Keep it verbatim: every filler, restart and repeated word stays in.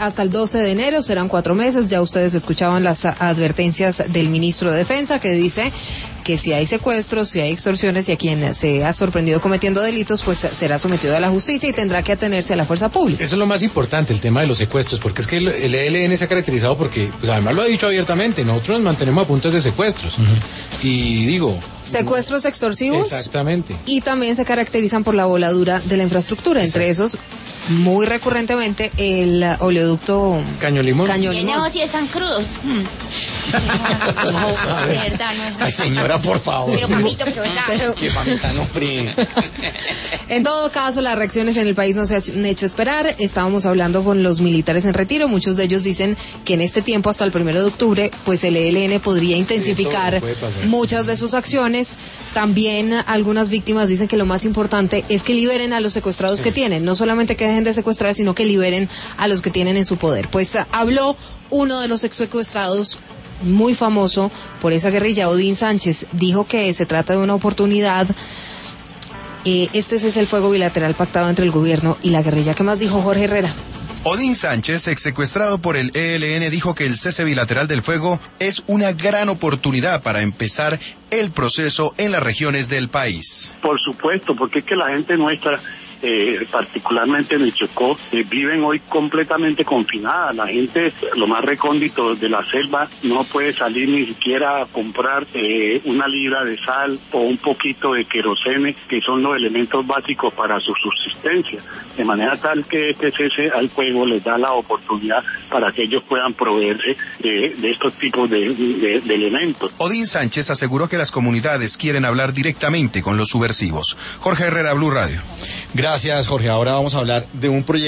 hasta el doce de enero, serán cuatro meses. Ya ustedes escuchaban las advertencias del ministro de Defensa, que dice que si hay secuestros, si hay extorsiones y a quien se ha sorprendido cometiendo delitos, pues será sometido a la justicia y tendrá que atenerse a la fuerza pública. Eso es lo más importante, el tema de los secuestros, porque es que el, el E L N se ha caracterizado porque, pues además lo ha dicho abiertamente, nosotros nos mantenemos a puntos de secuestros. Uh-huh. Y digo... Secuestros extorsivos. Exactamente. Y también se caracterizan por la voladura de la infraestructura. Exacto. Entre esos, muy recurrentemente, el oleoducto Caño Limón. Caño Limón. No, si están crudos. No, no, de verdad, no. Ay, señora, por favor. Pero mamito, pero verdad. Pero... Qué mamita, no fríe. En todo caso, las reacciones en el país no se han hecho esperar. Estábamos hablando con los militares en retiro. Muchos de ellos dicen que en este tiempo, hasta el primero de octubre, pues el E L N podría intensificar sí, muchas de sus acciones. También algunas víctimas dicen que lo más importante es que liberen a los secuestrados sí. que tienen. No solamente que dejen de secuestrar, sino que liberen a los que tienen en su poder. Pues habló uno de los ex secuestrados, muy famoso por esa guerrilla, Odín Sánchez. Dijo que se trata de una oportunidad. Eh, este es el fuego bilateral pactado entre el gobierno y la guerrilla. ¿Qué más dijo Jorge Herrera? Odín Sánchez, ex secuestrado por el E L N, dijo que el cese bilateral del fuego es una gran oportunidad para empezar el proceso en las regiones del país. Por supuesto, porque es que la gente nuestra, eh, particularmente en el Chocó, eh, viven hoy completamente confinadas. La gente, lo más recóndito de la selva, no puede salir ni siquiera a comprar eh, una libra de sal o un poquito de querosene, que son los elementos básicos para su subsistencia. De manera tal que este cese al fuego les da la oportunidad para que ellos puedan proveerse de, de estos tipos de, de, de elementos. Odín Sánchez aseguró que las comunidades quieren hablar directamente con los subversivos. Jorge Herrera, Blue Radio. Gracias, Jorge. Ahora vamos a hablar de un proyecto